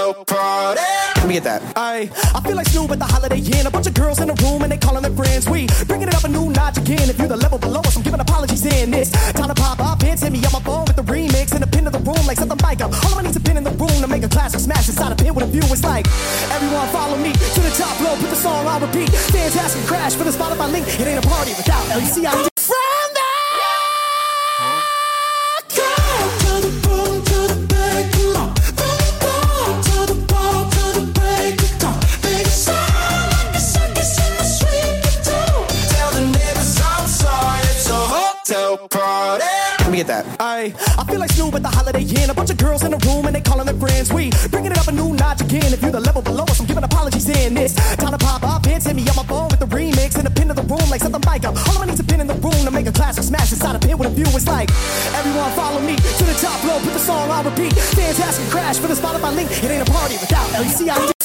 hotel party. Let me get that. I feel like Snoop at the Holiday Inn. A bunch of girls in the room and they calling their friends. We bringing it up a new notch again. If you're the level below us, I'm giving apologies in this. Time to pop up, hits hit me on my phone with the remix and a pin to the room like something mic up. All I need is a pin in the room to make a classic smash inside a pin with a view. It's like everyone follow me to the top floor, put the song on repeat. Fantastic crash for the Spotify link. It ain't a party without LECID. From the party. Let me get that. I feel like Snoop at the Holiday Inn. A bunch of girls in the room and they calling their friends. We bringing it up a new notch again. If you're the level below us, I'm giving apologies in this. Time to pop up, hits hit me on my phone with the remix and a pin to the room like something mic up. All I need is a pin in the room to make a classic smash inside a pin with a view. It's like everyone follow me to the top floor, put the song on repeat. Fantastic crash for the Spotify link. It ain't a party without LECID.